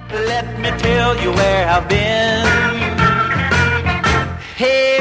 Let me tell you where I've been. Hey,